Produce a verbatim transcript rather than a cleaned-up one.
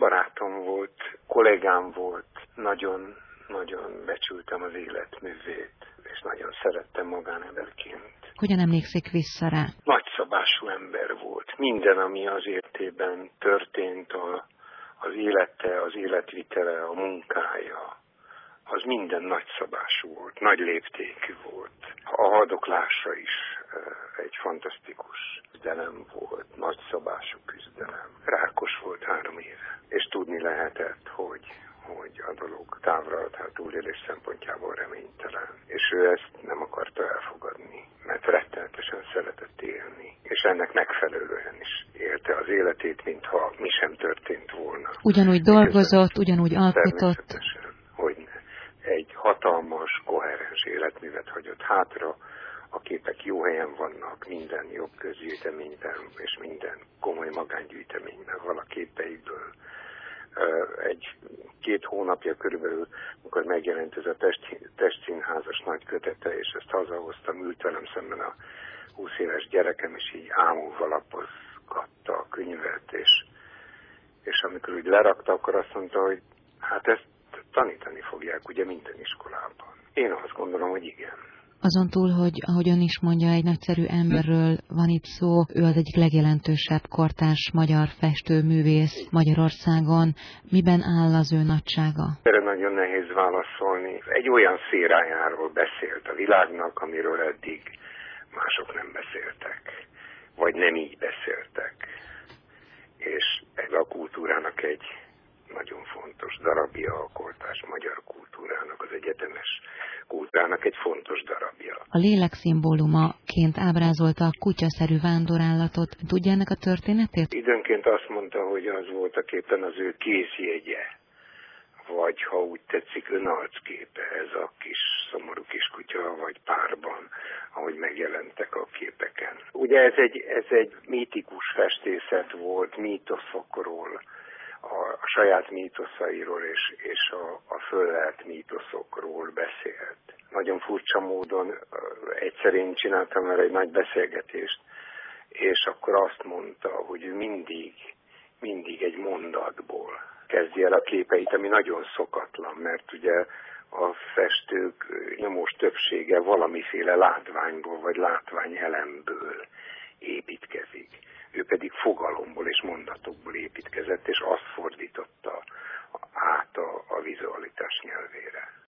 barátom volt, kollégám volt, nagyon, nagyon becsültem az életművét, és nagyon szerettem magánemberként. Hogyan emlékszik vissza rá? Nagyszabású ember volt. Minden, ami az életében történt, a, az élete, az életvitele, a munkája, az minden nagyszabású volt, nagy léptékű volt. A haldoklása is egy fantasztikus küzdelem volt, nagyszabású küzdelem. Rákos volt három éve, és tudni lehetett, hogy, hogy a dolog távra, tehát túlélés szempontjából reménytelen. És ő ezt nem akarta elfogadni, mert rettenetesen szeretett élni. És ennek megfelelően is élte az életét, mintha mi sem történt volna. Ugyanúgy dolgozott, ugyanúgy alkotott. Hogyne. Egy hatalmas, koherens életművet hagyott hátra, a képek jó helyen vannak, minden jobb közgyűjteményben és minden komoly magángyűjteményben van a képeikből. Egy két hónapja körülbelül, amikor megjelent ez a test, testszínházas nagy kötete, és ezt hazahoztam, ült velem szemben a húsz éves gyerekem, és így ámulva lapozgatta a könyvet, és, és amikor úgy lerakta, akkor azt mondta, hogy hát ezt tanítani fogják ugye minden iskolában. Én azt gondolom, hogy igen. Azon túl, hogy ahogy ön is mondja, egy nagyszerű emberről van itt szó, ő az egyik legjelentősebb kortárs magyar festőművész Magyarországon. Miben áll az ő nagysága? Erre nagyon nehéz válaszolni. Egy olyan szférájáról beszélt a világnak, amiről eddig mások nem beszéltek, vagy nem így beszéltek. És ez a kultúrának egy nagyon fontos darabja, a kortárs magyar kultúrának, az egyetemes kultúrának egy fontos darabja. A lélek szimbólumaként ábrázolta a kutyaszerű vándorállatot. Tudja ennek a történetét? Időnként azt mondta, hogy az voltak éppen az ő kézjegye, vagy ha úgy tetszik, önarcképe, ez a kis szomorú kis kutya, vagy párban, ahogy megjelentek a képeken. Ugye ez egy, ez egy mítikus festészet volt, mítoszokról, a, a saját mítoszairól és, és a, a föllelt mítoszokról beszélt. Nagyon furcsa módon uh, egyszer én csináltam vele egy nagy beszélgetést, és akkor azt mondta, hogy ő mindig, mindig egy mondatból kezdje el a képeit, ami nagyon szokatlan, mert ugye a festők nyomós többsége valamiféle látványból vagy látványelemből építkezik. Ő pedig fogalomból és mondatokból építkezett, és azt fordította át a, a vizualitás nyelvére.